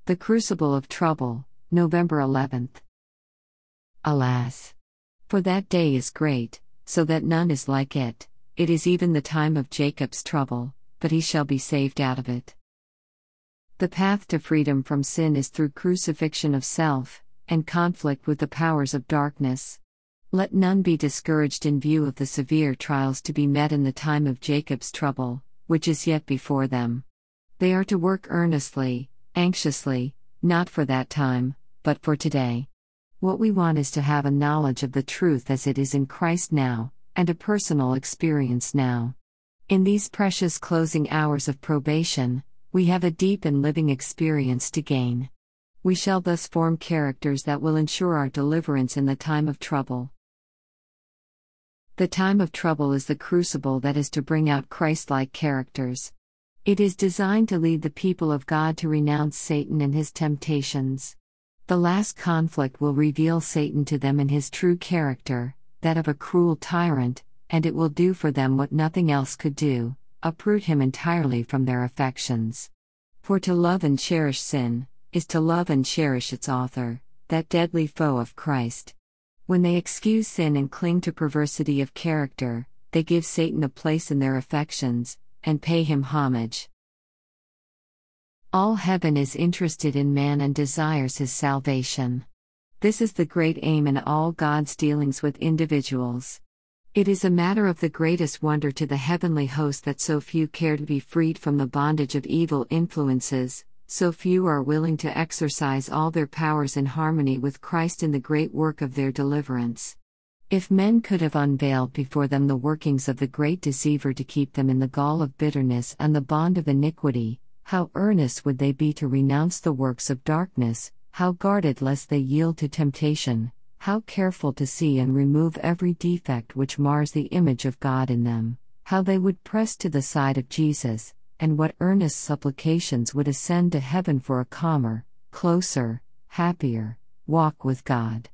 The Crucible of Trouble, November 11th. Alas! For that day is great, so that none is like it. It is even the time of Jacob's trouble, but he shall be saved out of it. The path to freedom from sin is through crucifixion of self, and conflict with the powers of darkness. Let none be discouraged in view of the severe trials to be met in the time of Jacob's trouble, which is yet before them. They are to work earnestly, anxiously, not for that time, but for today. What we want is to have a knowledge of the truth as it is in Christ now, and a personal experience now. In these precious closing hours of probation, we have a deep and living experience to gain. We shall thus form characters that will ensure our deliverance in the time of trouble. The time of trouble is the crucible that is to bring out Christ-like characters. It is designed to lead the people of God to renounce Satan and his temptations. The last conflict will reveal Satan to them in his true character, that of a cruel tyrant, and it will do for them what nothing else could do, uproot him entirely from their affections. For to love and cherish sin, is to love and cherish its author, that deadly foe of Christ. When they excuse sin and cling to perversity of character, they give Satan a place in their affections, and pay him homage. All heaven is interested in man and desires his salvation. This is the great aim in all God's dealings with individuals. It is a matter of the greatest wonder to the heavenly host that so few care to be freed from the bondage of evil influences, so few are willing to exercise all their powers in harmony with Christ in the great work of their deliverance. If men could have unveiled before them the workings of the great deceiver to keep them in the gall of bitterness and the bond of iniquity, how earnest would they be to renounce the works of darkness, how guarded lest they yield to temptation, how careful to see and remove every defect which mars the image of God in them, how they would press to the side of Jesus, and what earnest supplications would ascend to heaven for a calmer, closer, happier walk with God.